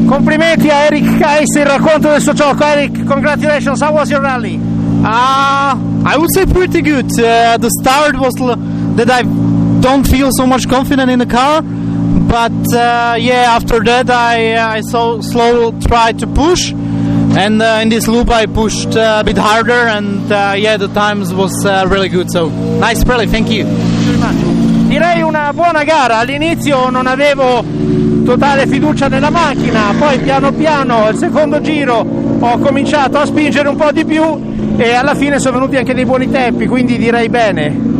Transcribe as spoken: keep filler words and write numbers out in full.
Complimenti a Eric Kais, il racconto del suo gioco. Eric, congratulations, how was your rally? Uh, I would say pretty good. Uh, the start was l- that I don't feel so much confident in the car, but uh, yeah, after that I I so slow tried to push, and uh, in this loop I pushed uh, a bit harder, and uh, yeah, the times was uh, really good. So nice rally, thank you. Direi una buona gara. All'inizio non avevo totale fiducia nella macchina, poi piano piano il secondo giro ho cominciato a spingere un po' di più e alla fine sono venuti anche dei buoni tempi, quindi direi bene.